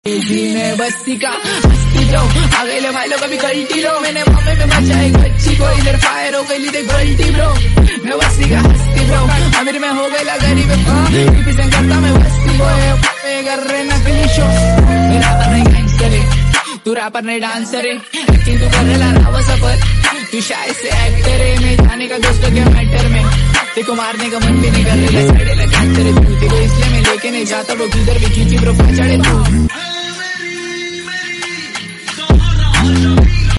मैं बस्ती का हस्ती ब्रो आ गए भाई लोग अभी गलती लो मैंने मामे में बचाए बच्ची को इधर फायर हो गई देख गलती ब्रो मैं बस्ती का हस्ती ब्रो अमीर में हो गई गरीब रिप्रेजेंट करता मैं बस्ती को कर रहे नकली शो मेरा पर नहीं गैंगस्टर है तू रैपर नहीं डांसर है लेकिन तू कर रहा रावा सफर तू शायद से एक्टर है मैं जाने का दोस्तों के मैटर में देखो मारने का मन भी नहीं कर रहा साइड लगा तेरे तू इसलिए मैं लेके नहीं जाता वो किधर भी खींची ब्रो चढ़े तू